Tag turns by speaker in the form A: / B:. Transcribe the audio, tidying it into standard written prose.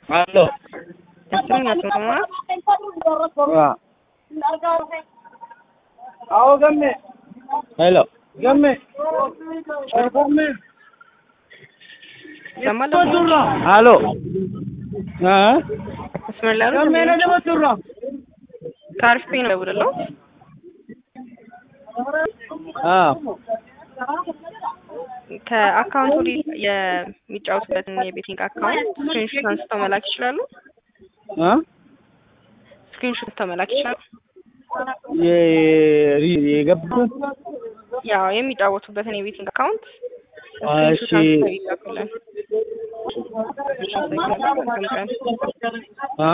A: Aló. आओ गम में हेलो गम में हेलो हाँ गम में ना जब चुर रहा
B: कार्फ पे ነው ብለው ከአካውንቱ የሚጫወቱበትን የቤቲንግ አካውንት ስክሪንሾት አንስተው መላክ ይችላሉ። ስክሪንሾት ተመላክ ይችላሉ።
A: የገቡት
B: ያው የሚጫወቱበትን የቤቲንግ አካውንት
A: እሺ
B: ስክሪንሾት አንስተው ይላኩልን።